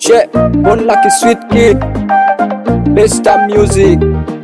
Che, Born like a sweet kid. Best time music.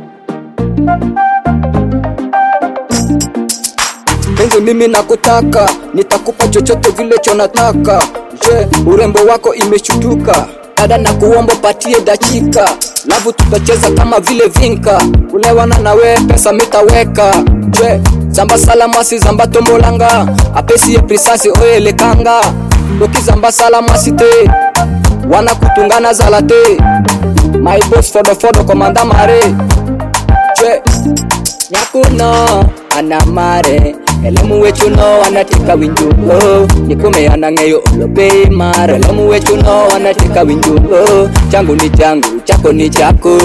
Penzi mimi nakutaka, nitakupa chochote vile chonataka. Je, urembo wako imeshutuka, dada na kuomba patie dakika. Lavu tutacheza kama vile vinka, kulewana na we pesa mitaweka. Je, zamba salamasi zamba tombolanga, apesi ye prisasi oye lekanga. Doki zamba salamasi te, wana kutungana zalate. My boss fodo komanda mare. Je, nyakuno anamare, elemu wechuno anatika winjugo. Nikume anangeyo olope mare, elemu wechuno anatika winjugo. Changu ni changu, chako ni chako.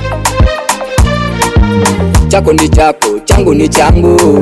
Chako ni chako, changu ni changu.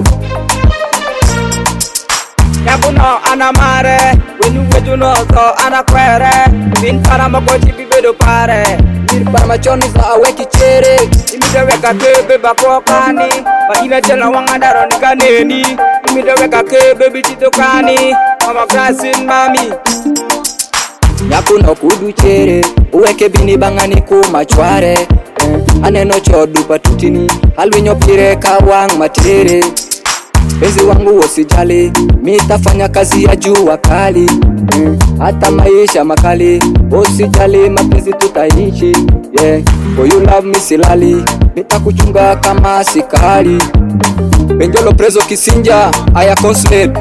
Nyakuno anamare, wenu wechuno so anakwere. Bin para makoti bibedo pare. Para machoni za aweki chere. Imideweka kebe bakokani, ba inajela wangadaro nikaneni. Imideweka kebe bichitokani, mama krasin mami. Nyakuno kudu chere, uweke bini bangani kumachware. Aneno chodu patutini, halwinyo pire kawang matere. Penzi wangu usijali, mitafanya kazi ya jua kali. Hata maisha makali, usijali mapenzi tutaishi. Yeah, for you love me silali, nitakuchunga kama sikali. Benjolo prezo kisinja, aya consulate.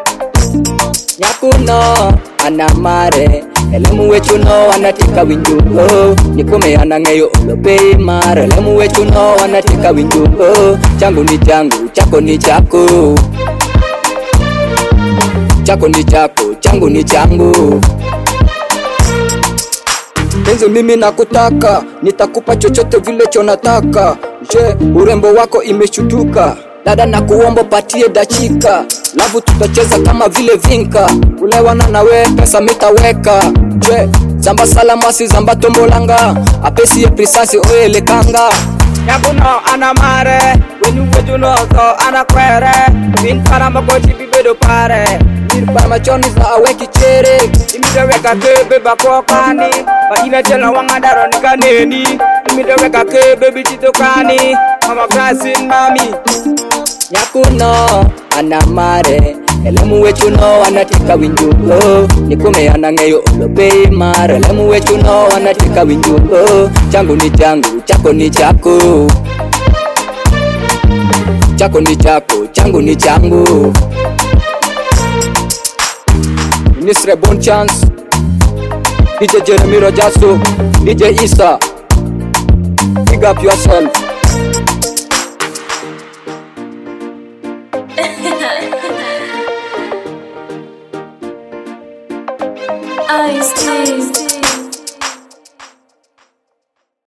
Nyakuno anamare, elemu wechuno anatika winjugo. Nikume anangeyo olope mare, elemu wechuno anatika winjugo. Changu ni changu, chako ni chako. Chako ni chako, changu ni changu. Penzi mimi nakutaka, nitakupa chochote vile chonataka. Je, urembo wako imeshutuka, dada na kuomba patie dakika. Lavu tutacheza kama vile vinka, kulewana na we pesa mitaweka. Je, zamba salamasi zamba tombolanga, apesi ye prisasi oye lekanga. Nyakuno anamare, wenu wechuno so anakwere. Bin para makoti bibedo pare. Para machoni za aweki chere. Imideweka kebe bakokani, ba inajela wangadaro nikaneni. Imideweka kebe bichitokani, mama krasin mami. Nyakuno anamare, elemu wechuno anatika winjugo. Nikume anangeyo olope mare, elemu wechuno anatika winjugo. Changu ni changu, chako ni chako. Chako ni chako, changu ni changu. Ministre Bon Chance, DJ Jeremy Rojaso, DJ Isa. Big up yourself. Ice-T.